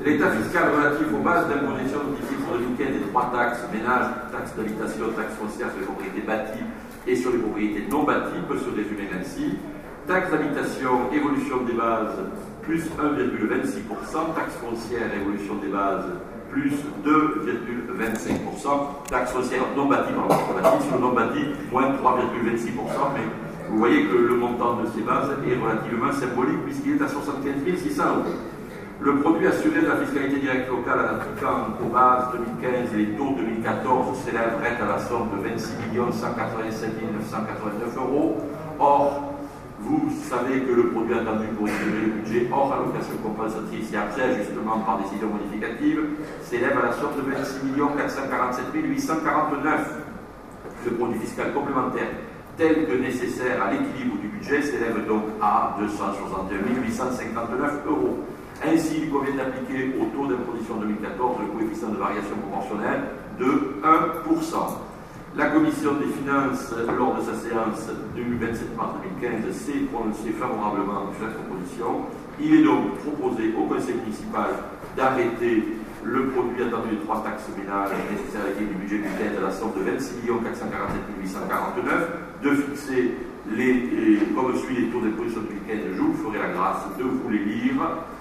L'état fiscal relatif aux bases d'imposition notifiées pour 2015 des trois taxes, ménage, taxe d'habitation, taxe foncière sur les propriétés bâties et sur les propriétés non bâties, peut se résumer ainsi. Taxe d'habitation, évolution des bases, plus 1,26%, taxe foncière, évolution des bases, plus 2,25%, taxe foncière non bâtie, sur non bâtie, moins 3,26%, mais vous voyez que le montant de ces bases est relativement symbolique puisqu'il est à 75 600 €. Le produit assuré de la fiscalité directe locale en appliquant aux bases 2015 et les taux 2014 s'élèverait à la somme de 26 187 989 €. Or, vous savez que le produit attendu pour équilibrer le budget hors allocation compensatrice et après ajustement par décision modificative s'élève à la somme de 26 447 849 €. Le produit fiscal complémentaire tel que nécessaire à l'équilibre du budget s'élève donc à 261 859 €. Ainsi, il convient d'appliquer au taux d'imposition 2014 le coefficient de variation proportionnelle de 1%. La Commission des finances, lors de sa séance du 27 mars 2015, s'est prononcée favorablement sur cette proposition. Il est donc proposé au Conseil municipal d'arrêter le produit attendu des trois taxes ménages nécessaires à l'équilibre du budget budgétaire à la somme de 26 447 849, de fixer comme suit les taux d'imposition 2015. Je vous ferai la grâce de vous les lire.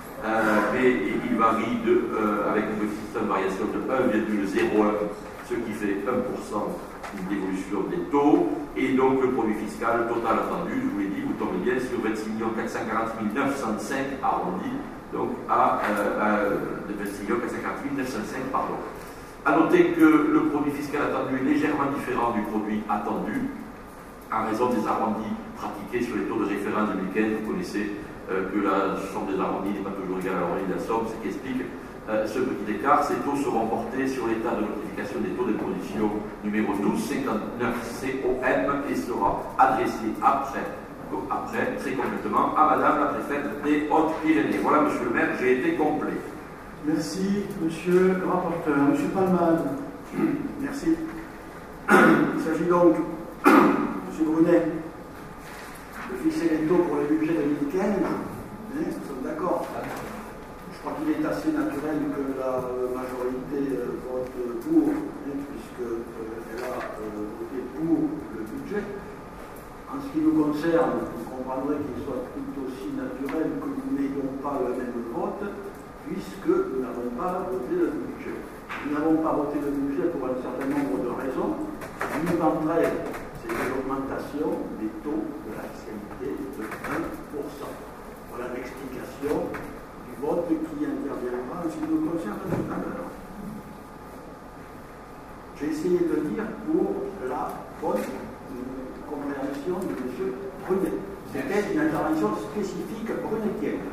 Mais il varie avec un coefficient de variation de 1,01, ce qui fait 1% d'évolution des taux. Et donc le produit fiscal total attendu, je vous l'ai dit, vous tombez bien sur 26 440 905 arrondi, donc à 26 440 905, pardon. A noter que le produit fiscal attendu est légèrement différent du produit attendu en raison des arrondis pratiqués sur les taux de référence 2015. Vous connaissez que la somme des arrondis n'est pas toujours égale à l'arrondi de la somme, ce qui explique ce petit écart. Ces taux seront portés sur l'état de notification des taux d'imposition numéro 1259 COM et sera adressé après, très complètement, à Madame la préfète des Hautes-Pyrénées. Voilà, Monsieur le maire, j'ai été complet. Merci, Monsieur le rapporteur. Monsieur Palmade. Merci. Il s'agit donc, Monsieur Brunet, de fixer les taux pour le budget 2015. Nous sommes d'accord. Je crois qu'il est assez naturel que la majorité vote pour, puisqu'elle a voté pour le budget. En ce qui nous concerne, vous comprendrez qu'il soit tout aussi naturel que nous n'ayons pas le même vote, puisque nous n'avons pas voté le budget. Nous n'avons pas voté le budget pour un certain nombre de raisons. L'une d'entre elles, c'est l'augmentation des taux de la fiscalité de 1%. Voilà l'explication du vote qui interviendra en ce qui nous concerne tout à l'heure. J'ai essayé de dire pour la bonne compréhension de M. Brunet. C'était une intervention spécifique brunetienne.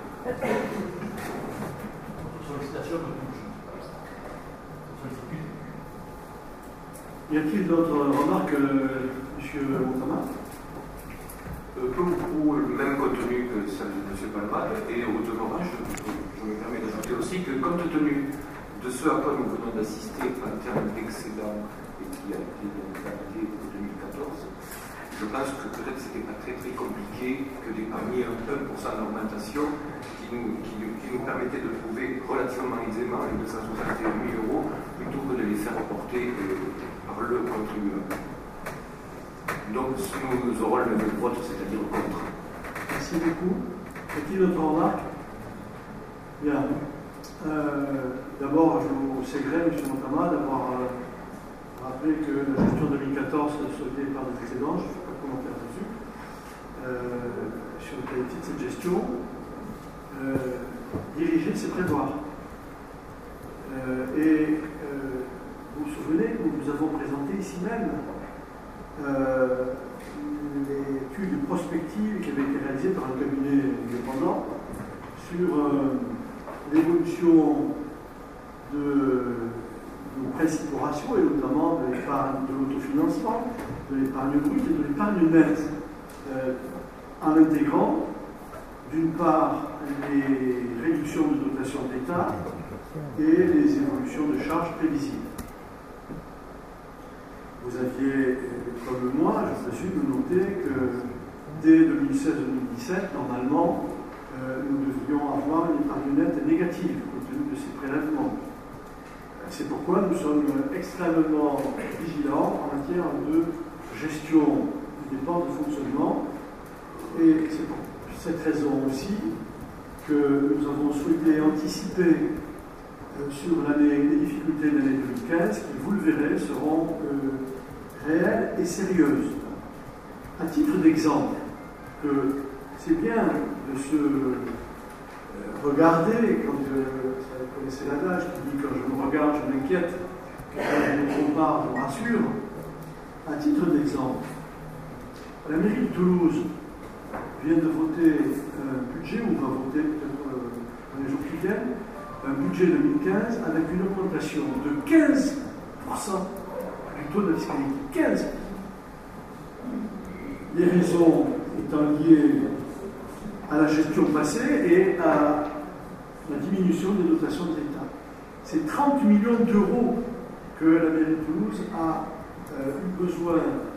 Y a-t-il d'autres remarques, M. Montama? Peu ou prou le même contenu que celle de M. Palmade, et au demeurant, je me permets d'ajouter aussi que compte tenu de ce à quoi nous venons d'assister en termes d'excédent et qui a été validé pour 2014, je pense que peut-être ce n'était pas très compliqué que d'épargner un 1% d'augmentation qui nous permettait de trouver relativement aisément les 261 000 € plutôt que de les faire reporter par le contribuable. Donc nous aurons le même vote, c'est-à-dire contre. Merci beaucoup. Y a-t-il d'autres remarques? Bien. D'abord, je vous sais gré, M. Montama, d'avoir rappelé que la gestion 2014 se soldait par des excédents. Je ne fais pas de commentaire dessus. Sur la qualité de cette gestion, diriger, c'est prévoir. Vous vous souvenez, nous avons présenté ici même l'étude prospective qui avait été réalisée par un cabinet indépendant sur l'évolution de nos principaux ratios, et notamment de l'épargne de l'autofinancement, de l'épargne brute et de l'épargne nette, en intégrant d'une part les réductions de dotation d'État et les évolutions de charges prévisibles. Vous aviez, comme moi, je présume, noté que dès 2016-2017, normalement, nous devions avoir une épargne nette négative, compte tenu de ces c'est pourquoi nous sommes extrêmement vigilants en matière de gestion des dépenses de fonctionnement. Et c'est pour cette raison aussi que nous avons souhaité anticiper sur les difficultés de l'année 2015, qui, vous le verrez, seront réelles et sérieuses. À titre d'exemple, c'est bien de se regarder, quand vous connaissez l'adage qui dit quand je me regarde, je m'inquiète, quand je me compare, je me rassure. À titre d'exemple, la mairie de Toulouse vient de voter un budget, ou va voter peut-être dans les jours qui viennent, un budget 2015 avec une augmentation de 15% du taux de fiscalité. 15%. Les raisons étant liées à la gestion passée et à la diminution des dotations de l'État. C'est 30 millions d'euros que la mairie de Toulouse a eu besoin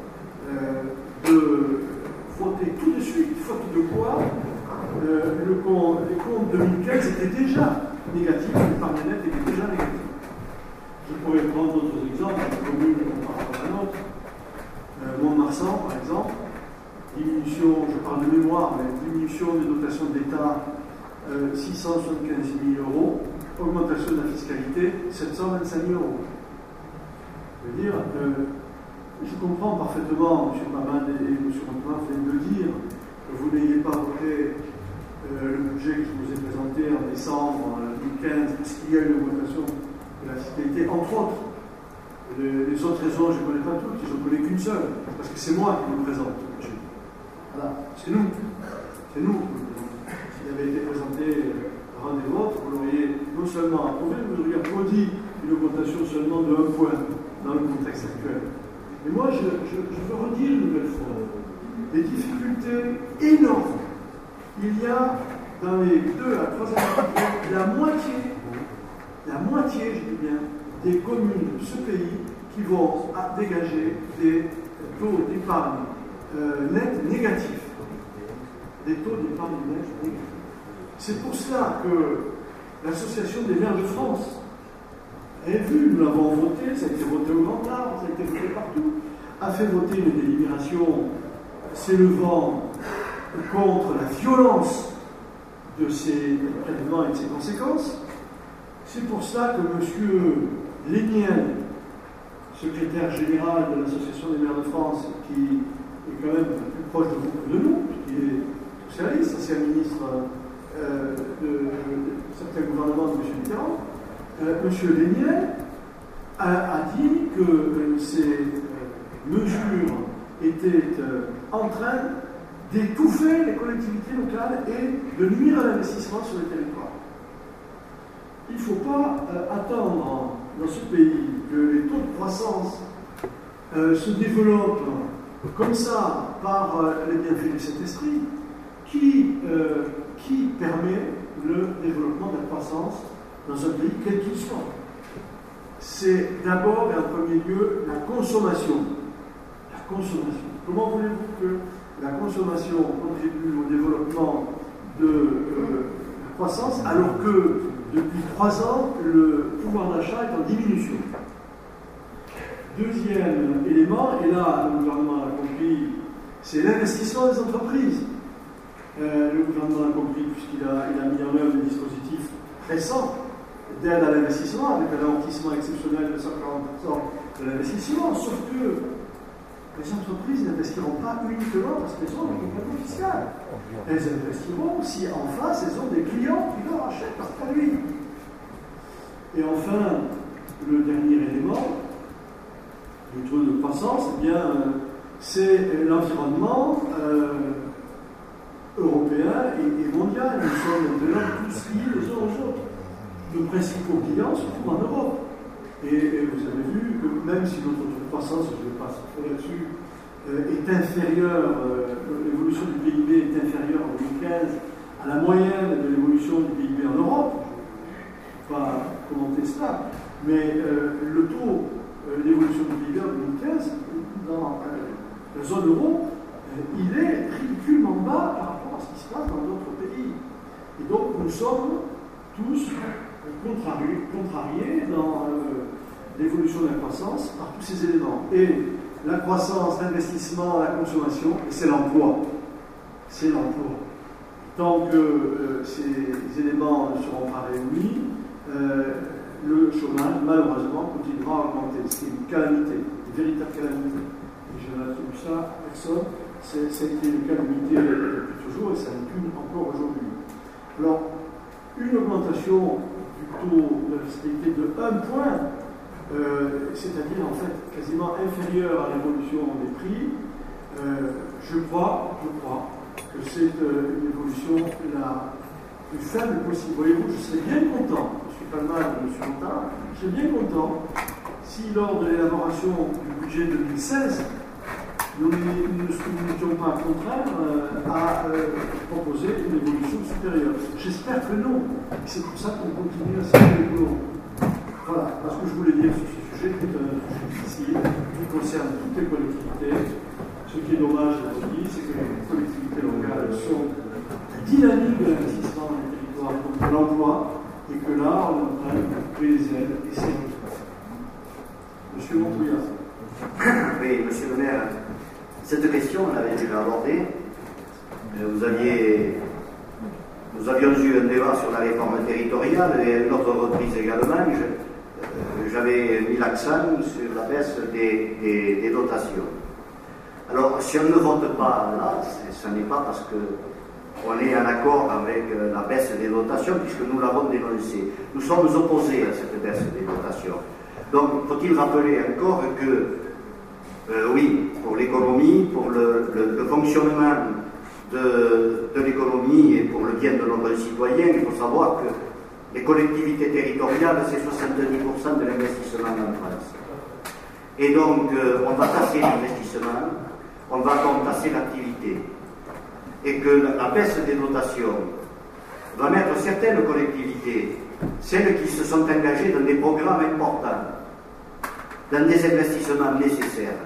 de voter tout de suite, faute de quoi les comptes 2015 étaient déjà négatifs, l'épargne nette était déjà négative. Je pourrais prendre d'autres exemples, une commune comparable à la nôtre, Mont-de-Marsan par exemple, diminution, je parle de mémoire, mais diminution des dotations de l'État 675 000 euros, augmentation de la fiscalité 725 000 euros. Je veux dire, je comprends parfaitement, M. Pamad et M. Montman viennent de le dire, que vous n'ayez pas voté le budget qui vous est présenté en décembre 2015, parce qu'il y a une augmentation de la fiscalité, entre autres. Les autres raisons, je ne connais pas toutes, je ne connais qu'une seule, parce que c'est moi qui le présente. Voilà, c'est nous. C'est nous. S'il avait été présenté par un des vôtres, vous l'auriez non seulement approuvé, vous auriez applaudi une augmentation seulement de 1 point dans le contexte actuel. Mais moi, je veux redire une nouvelle fois des difficultés énormes. Il y a, dans les 2 à 3 années, la moitié, je dis bien, des communes de ce pays qui vont dégager des taux d'épargne net négatifs. Des taux d'épargne net négatifs. C'est pour cela que l'Association des maires de France a vu, nous l'avons voté, ça a été voté au Grand Arbre, ça a été voté partout, a fait voter une délibération s'élevant contre la violence de ces prélèvements et de ses conséquences. C'est pour ça que M. Léniel, secrétaire général de l'Association des maires de France, qui est quand même plus proche de vous que de nous, qui est socialiste, ancien ministre de certains gouvernements de M. Mitterrand, M. Léniel a dit que ces mesures étaient en train d'étouffer les collectivités locales et de nuire à l'investissement sur les territoires. Il ne faut pas attendre dans ce pays que les taux de croissance se développent comme ça par les bienfaits du Saint-Esprit qui permet le développement de la croissance dans un pays quel qu'il soit. C'est d'abord et en premier lieu la consommation. La consommation. Comment voulez-vous que la consommation contribue au développement de la croissance alors que depuis 3 ans, le pouvoir d'achat est en diminution? Deuxième élément, et là le gouvernement l'a compris, c'est l'investissement des entreprises. Le gouvernement l'a compris puisqu'il a mis en œuvre des dispositifs récents d'aide à l'investissement avec un amortissement exceptionnel de 140% de l'investissement, sauf que les entreprises n'investiront pas uniquement parce qu'elles ont des cadeaux fiscaux. Elles investiront si en face elles ont des clients qui leur achètent leurs produits. Et enfin, le dernier élément du taux de croissance, eh bien, c'est l'environnement européen et mondial. Nous sommes maintenant tous liés les uns aux autres. Nos principaux clients se trouvent en Europe. Et vous avez vu que même si notre taux de croissance, je ne vais pas se là-dessus, est inférieur, l'évolution du PIB est inférieure en 2015 à la moyenne de l'évolution du PIB en Europe, je ne vais pas commenter cela, mais le taux d'évolution du PIB en 2015 dans la zone euro, il est ridiculement bas par rapport à ce qui se passe dans d'autres pays. Et donc nous sommes tous contrarié dans l'évolution de la croissance par tous ces éléments. Et la croissance, l'investissement, la consommation, et c'est l'emploi. C'est l'emploi. Tant que ces éléments ne seront pas réunis, le chômage, malheureusement, continuera à augmenter. C'est une calamité, une véritable calamité. Et je n'attribue ça à personne. Ça a été une calamité depuis toujours et ça n'est plus encore aujourd'hui. Alors, une augmentation du taux de la fiscalité de 1 point, c'est-à-dire en fait quasiment inférieure à l'évolution des prix, je crois que c'est une évolution la plus faible possible. Voyez-vous, je serais bien content, je suis pas mal de M. Montard, je serais bien content si lors de l'élaboration du budget 2016, nous n'étions pas contraints à proposer une évolution supérieure. J'espère que non. C'est pour ça qu'on continue à serrer les boulons. Voilà, parce que je voulais dire sur ce sujet, qui est un sujet difficile, qui concerne toutes les collectivités. Ce qui est dommage aujourd'hui, c'est que les collectivités locales sont dynamiques de l'investissement dans les territoires contre l'emploi, et que là, on est en train de couper les ailes, et c'est notre cas. Monsieur Montouillat. Oui, monsieur le maire, cette question, on l'avait déjà abordée. Nous avions eu un débat sur la réforme territoriale et à une autre reprise également. J'avais mis l'accent sur la baisse des dotations. Alors, si on ne vote pas là, ce n'est pas parce qu'on est en accord avec la baisse des dotations, puisque nous l'avons dénoncé. Nous sommes opposés à cette baisse des dotations. Donc, faut-il rappeler encore que oui, pour l'économie, pour le fonctionnement de l'économie et pour le bien de nos concitoyens, il faut savoir que les collectivités territoriales, c'est 70% de l'investissement en France. Et donc, on va tasser l'investissement, on va donc tasser l'activité. Et que la baisse des dotations va mettre certaines collectivités, celles qui se sont engagées dans des programmes importants, dans des investissements nécessaires,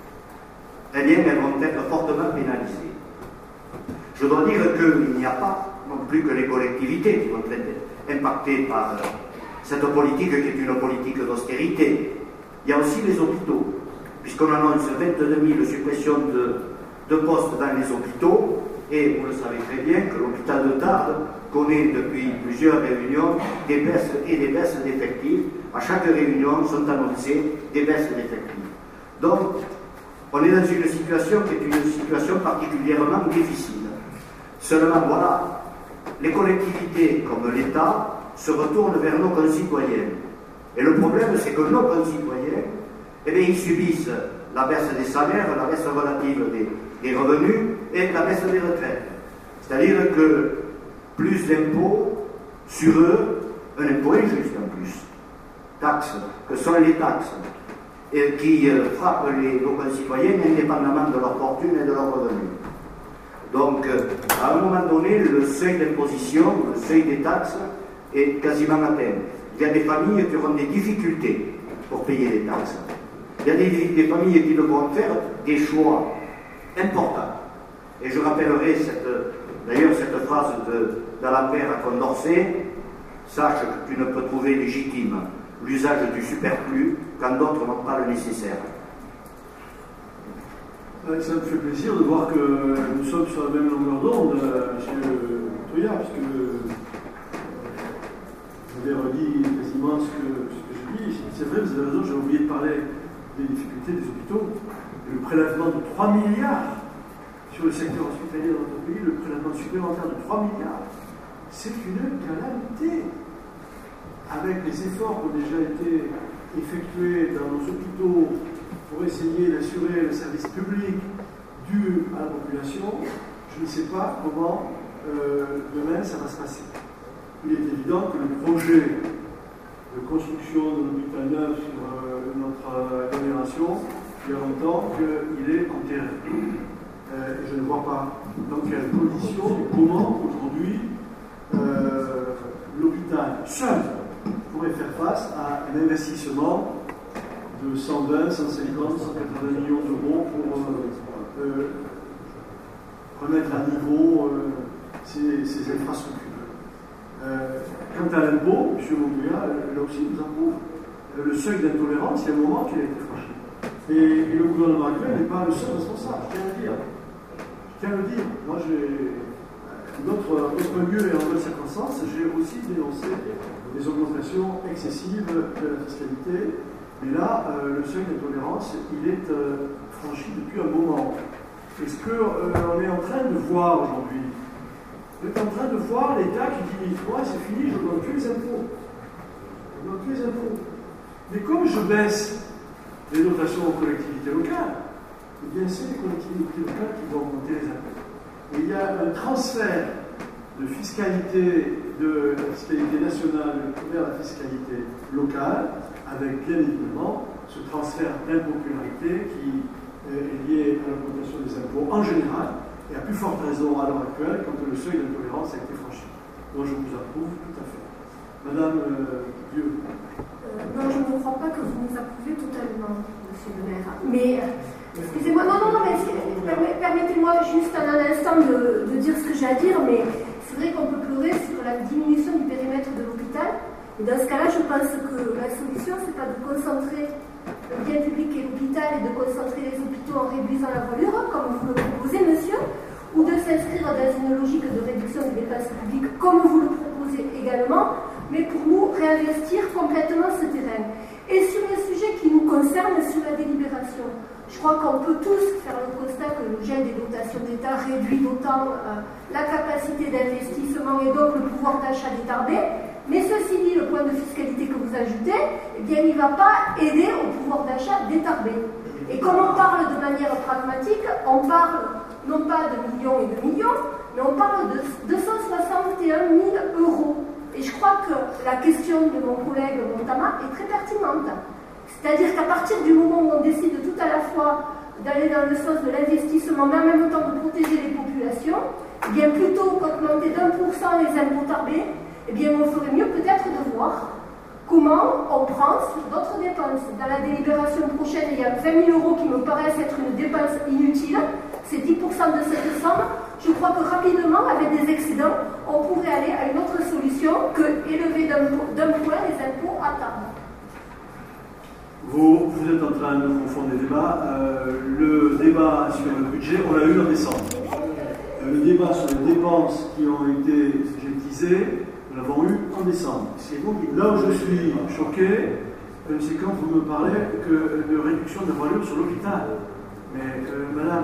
eh bien, elles vont être fortement pénalisées. Je dois dire qu'il n'y a pas non plus que les collectivités qui vont être impactées par cette politique qui est une politique d'austérité. Il y a aussi les hôpitaux, puisqu'on annonce 22 000 suppressions de postes dans les hôpitaux, et vous le savez très bien que l'hôpital de Tarbes connaît depuis plusieurs réunions des baisses et des baisses d'effectifs. À chaque réunion sont annoncées des baisses d'effectifs. Donc, on est dans une situation qui est une situation particulièrement difficile. Seulement, voilà, les collectivités comme l'État se retournent vers nos concitoyens. Et le problème, c'est que nos concitoyens, eh bien, ils subissent la baisse des salaires, la baisse relative des revenus et la baisse des retraites. C'est-à-dire que plus d'impôts sur eux, un impôt injuste en plus. Taxes, que sont les taxes, et qui frappent nos concitoyens indépendamment de leur fortune et de leurs revenus. Donc, à un moment donné, le seuil d'imposition, le seuil des taxes est quasiment atteint. Il y a des familles qui auront des difficultés pour payer les taxes. Il y a des familles qui devront faire des choix importants. Et je rappellerai d'ailleurs cette phrase d'Alembert à Condorcet: sache que tu ne peux trouver légitime l'usage du superflu quand d'autres n'ont pas le nécessaire. Ça me fait plaisir de voir que nous sommes sur la même longueur d'onde, M. Touillard, puisque vous avez redit quasiment ce que je dis. C'est vrai, vous avez raison, j'ai oublié de parler des difficultés des hôpitaux. Le prélèvement de 3 milliards sur le secteur hospitalier dans notre pays, le prélèvement supplémentaire de 3 milliards, c'est une calamité. Avec les efforts qui ont déjà été effectués dans nos hôpitaux pour essayer d'assurer le service public dû à la population, je ne sais pas comment demain ça va se passer. Il est évident que le projet de construction de l'hôpital neuf sur notre agglomération, il y a longtemps qu'il est enterré. Je ne vois pas dans quelles conditions, comment aujourd'hui l'hôpital seul pourrait faire face à un investissement de 120, 150, 180 millions d'euros pour remettre à niveau ces infrastructures. Quant à l'impôt, M. Montbéliard, là aussi, nous approuve. Le seuil d'intolérance, il y a un moment qu'il a été franchi. Et le gouvernement actuel n'est pas le seul responsable, je tiens à le dire. Moi, d'autres lieux et en d'autres circonstances, j'ai aussi dénoncé des augmentations excessives de la fiscalité. Mais là, le seuil d'intolérance, il est franchi depuis un moment. Est-ce qu'on est en train de voir aujourd'hui? On est en train de voir l'État qui dit « Moi, c'est fini, je ne donne plus les impôts. Je donne plus les impôts. » Mais comme je baisse les dotations aux collectivités locales, eh bien, c'est les collectivités locales qui vont augmenter les impôts. Et il y a un transfert de fiscalité, de la fiscalité nationale vers la fiscalité locale, avec bien évidemment ce transfert d'impopularité qui est lié à l'augmentation des impôts en général, et à plus forte raison à l'heure actuelle quand le seuil d'intolérance a été franchi. Moi, je vous approuve tout à fait. Madame Dieu. Non, je ne crois pas que vous nous approuvez totalement, monsieur le maire. Mais, excusez-moi, non, mais permettez-moi juste un instant de dire ce que j'ai à dire, mais c'est vrai qu'on peut pleurer sur la diminution du périmètre de l'hôpital. Et dans ce cas-là, je pense que la solution, c'est pas de concentrer le bien public et l'hôpital et de concentrer les hôpitaux en réduisant la voilure, comme vous le proposez, monsieur, ou de s'inscrire dans une logique de réduction des dépenses publiques, comme vous le proposez également, mais pour nous, réinvestir complètement ce terrain. Et sur le sujet qui nous concerne, sur la délibération, je crois qu'on peut tous faire le constat que le gel des dotations d'État réduit d'autant la capacité d'investissement et donc le pouvoir d'achat des tarbés. Mais ceci dit, le point de fiscalité que vous ajoutez, eh bien, il ne va pas aider au pouvoir d'achat des tarbés. Et comme on parle de manière pragmatique, on parle non pas de millions et de millions, mais on parle de 261 000 €. Et je crois que la question de mon collègue Montama est très pertinente. C'est-à-dire qu'à partir du moment où on décide tout à la fois d'aller dans le sens de l'investissement, mais en même temps de protéger les populations, eh bien plutôt qu'augmenter d'1% les impôts tarbés, eh bien on ferait mieux peut-être de voir comment on prend sur d'autres dépenses. Dans la délibération prochaine, il y a 20 000 € qui me paraissent être une dépense inutile. C'est 10% de cette somme. Je crois que rapidement, avec des excédents, on pourrait aller à une autre solution que élever d'un point les impôts à table. Vous êtes en train de confondre les débats. Le débat sur le budget, on l'a eu en décembre. Le débat sur les dépenses qui ont été budgétisées, nous l'avons eu en décembre. Là où je suis choqué, c'est quand vous me parlez de réduction de voilure sur l'hôpital. Mais madame,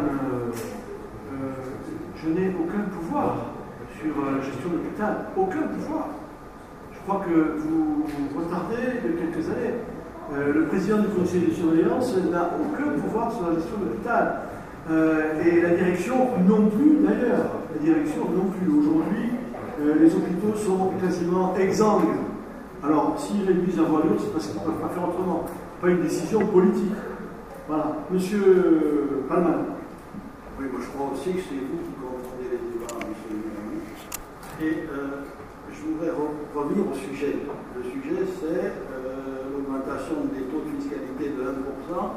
je n'ai aucun pouvoir sur la gestion de l'hôpital. Aucun pouvoir. Je crois que vous retardez de quelques années. Le président du conseil de surveillance n'a aucun pouvoir sur la gestion de l'hôpital. Et la direction non plus, d'ailleurs. La direction non plus. Aujourd'hui, les hôpitaux sont quasiment exsangues. Alors, s'ils réduisent la voilure, c'est parce qu'ils ne peuvent pas faire autrement. Pas une décision politique. Voilà. Monsieur Palman. Oui, moi je crois aussi que c'est vous qui confondez les débats, monsieur le ministre. Et je voudrais revenir au sujet. Le sujet, c'est l'augmentation des taux de fiscalité de 1%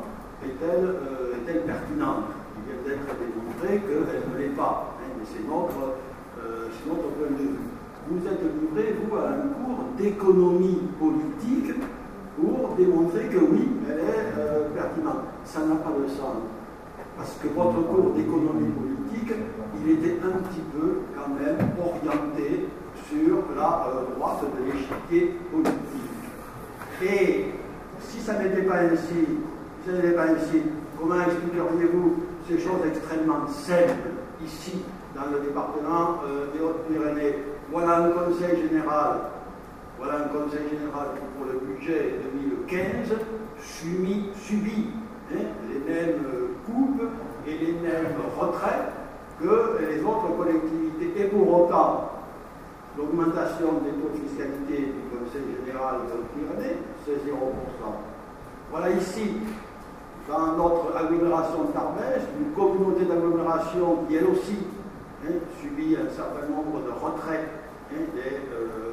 est-elle pertinente? Il vient d'être démontré qu'elle ne l'est pas. Hein, mais c'est notre point de vue. Vous êtes livré, vous, à un cours d'économie politique pour démontrer que oui, elle est pertinente. Ça n'a pas de sens. Parce que votre cours d'économie politique, il était un petit peu quand même orienté sur la droite de l'échiquier politique. Et si ça n'était pas ainsi, comment expliqueriez-vous ces choses extrêmement simples ici, dans le département des Hautes-Pyrénées? Voilà un conseil général qui, pour le budget 2015, subit les mêmes coupes et les mêmes retraits que les autres collectivités. Et pour autant, l'augmentation des taux de fiscalité du Conseil général de Haute-Pyrénées, c'est 0%. Voilà ici, dans notre agglomération de Tarbes, une communauté d'agglomération qui, elle aussi, subit un certain nombre de retraits des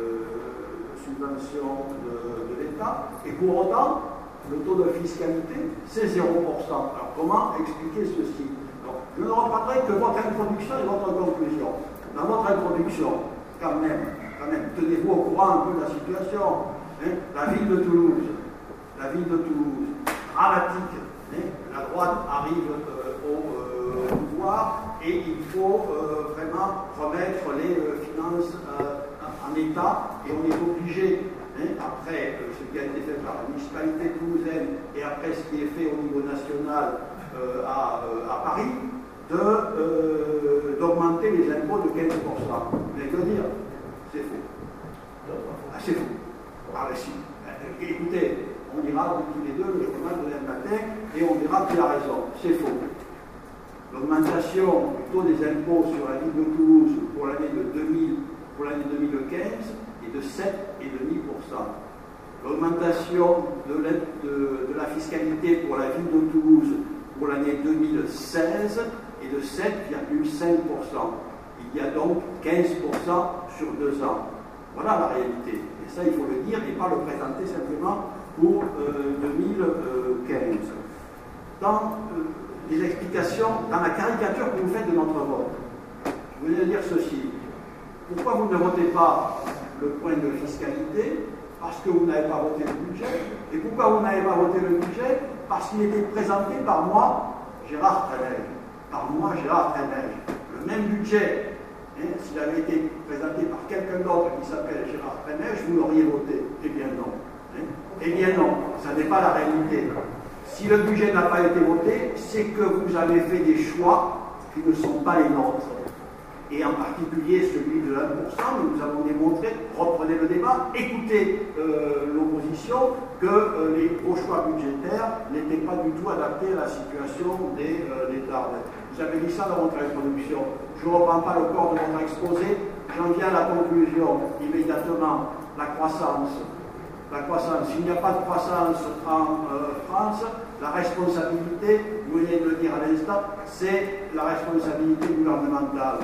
subventions de l'État. Et pour autant, le taux de fiscalité, c'est 0%. Alors comment expliquer ceci? Donc, je ne reprendrai que votre introduction et votre conclusion. Dans votre introduction, quand même, quand même, tenez-vous au courant un peu de la situation. Hein. La ville de Toulouse, dramatique. Hein. La droite arrive au pouvoir et il faut vraiment remettre les finances en état et on est obligé, hein, après ce qui a été fait par la municipalité toulousaine et après ce qui est fait au niveau national à Paris, d'augmenter les impôts de 15%. Vous allez le dire, c'est faux. Ah, c'est faux. Ah, si. Écoutez, on ira tous les deux le journal de demain matin et on verra qui a raison. C'est faux. L'augmentation du taux des impôts sur la ville de Toulouse pour l'année 2015 est de 7,5%. L'augmentation de la fiscalité pour la ville de Toulouse pour l'année 2016 est de 7,5%. Il y a donc 15% sur 2 ans. Voilà la réalité. Et ça, il faut le dire et pas le présenter simplement pour 2015. Dans les explications, dans la caricature que vous faites de notre vote, je voulais dire ceci. Pourquoi vous ne votez pas le point de fiscalité? Parce que vous n'avez pas voté le budget. Et pourquoi vous n'avez pas voté le budget? Parce qu'il était présenté par moi, Gérard Trenège. Par moi, Gérard Trenège. Le même budget, hein, s'il avait été présenté par quelqu'un d'autre qui s'appelle Gérard Trenège, vous l'auriez voté. Eh bien non. Hein. Eh bien non, ça n'est pas la réalité. Si le budget n'a pas été voté, c'est que vous avez fait des choix qui ne sont pas les nôtres. Et en particulier celui de 1%, nous avons démontré, reprenez le débat, écoutez l'opposition, que vos choix budgétaires n'étaient pas du tout adaptés à la situation des Dardes. Vous avez dit ça dans votre introduction. Je ne reprends pas le corps de votre exposé, j'en viens à la conclusion immédiatement. La croissance. S'il n'y a pas de croissance en France, la responsabilité, vous venez de le dire à l'instant, c'est la responsabilité gouvernementale.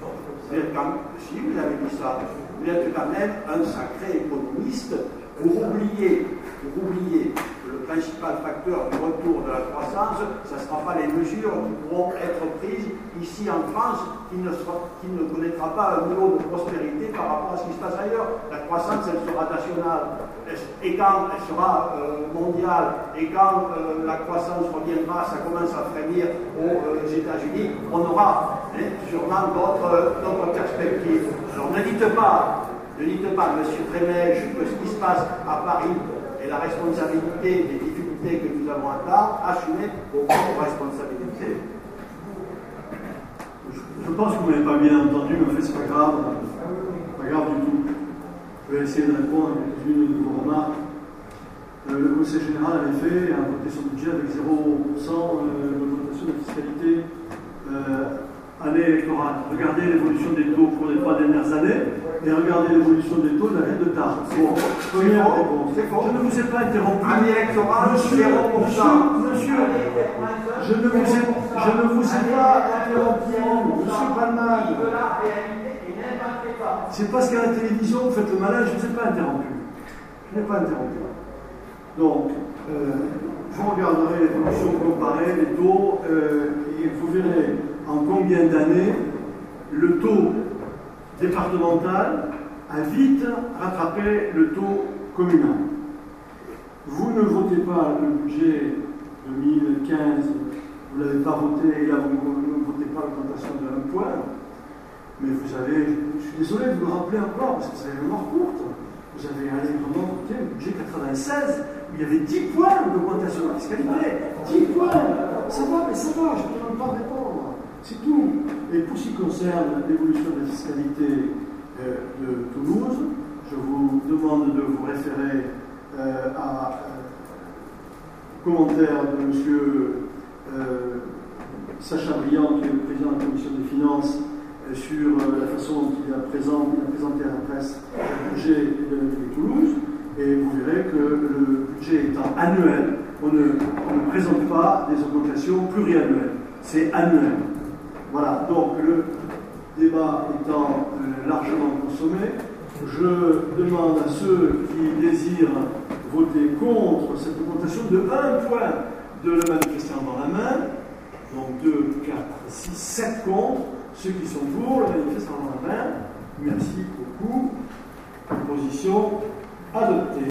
Si vous avez dit ça, vous êtes quand même un sacré économiste. Pour oublier que le principal facteur du retour de la croissance, ce ne sera pas les mesures qui pourront être prises ici en France, qui ne connaîtra pas un niveau de prospérité par rapport à ce qui se passe ailleurs. La croissance, elle sera nationale. Et quand elle sera mondiale, et quand la croissance reviendra, ça commence à frémir aux États-Unis, on aura sûrement d'autres perspectives. Alors ne dites pas, M. Trenège, que ce qui se passe à Paris est la responsabilité des difficultés que nous avons à Tarbes, assumez vos propres responsabilités. Je pense que vous n'avez pas bien entendu, mais en fait, c'est pas grave. Pas grave du tout. Je vais essayer de répondre à quelques-unes de vos remarques. Le Conseil général avait fait a voté son budget avec 0% d'augmentation de fiscalité année électorale. Regardez l'évolution des taux pour les 3 dernières années et regardez l'évolution des taux de la ville de Tarbes. Bon, première réponse. Je ne vous ai pas interrompu. Année électorale, monsieur, je ne vous ai pas interrompu. Monsieur Palman. C'est parce qu'à la télévision, vous faites le malin, je ne vous ai pas interrompu. Je n'ai pas interrompu. Donc, vous regarderez l'évolution comparée, les taux, et vous verrez en combien d'années le taux départemental a vite rattrapé le taux communal. Vous ne votez pas le budget 2015, vous ne l'avez pas voté, et là vous ne votez pas l'augmentation de 1 point, mais vous avez, je suis désolé de vous le rappeler encore, parce que vous avez une mémoire courte, vous avez allègrement voté le budget 96, où il y avait 10 points d'augmentation de la fiscalité. 10 points. Ça va, mais ça va, je ne peux même pas répondre. C'est tout. Et pour ce qui concerne l'évolution de la fiscalité de Toulouse, je vous demande de vous référer à commentaire de M. Sacha Briand, qui est le président de la commission des finances, sur la façon dont il a présenté à la presse le budget de Toulouse, et vous verrez que le budget étant annuel, on ne présente pas des augmentations pluriannuelles, c'est annuel. Voilà, donc le débat étant largement consommé, je demande à ceux qui désirent voter contre cette augmentation de 1 point de le manifester dans la main, donc 2, 4, 6, 7 contre. Ceux qui sont pour le manifestent dans la main. Merci beaucoup. Position adoptée.